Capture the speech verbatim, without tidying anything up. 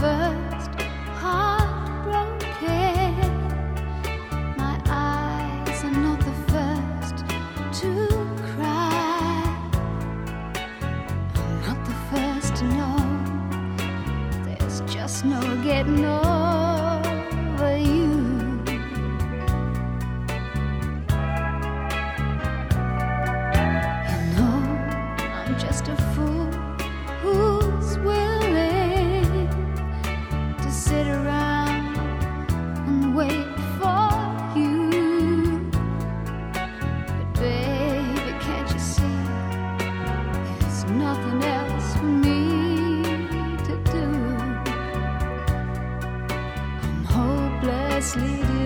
first heartbroken. My eyes are not the first to cry. I'm not the first to know. There's just no getting over you. You know, I'm just a fool who's willing to sit around and wait for you. But baby, can't you see, there's nothing else for me to do. I'm hopelessly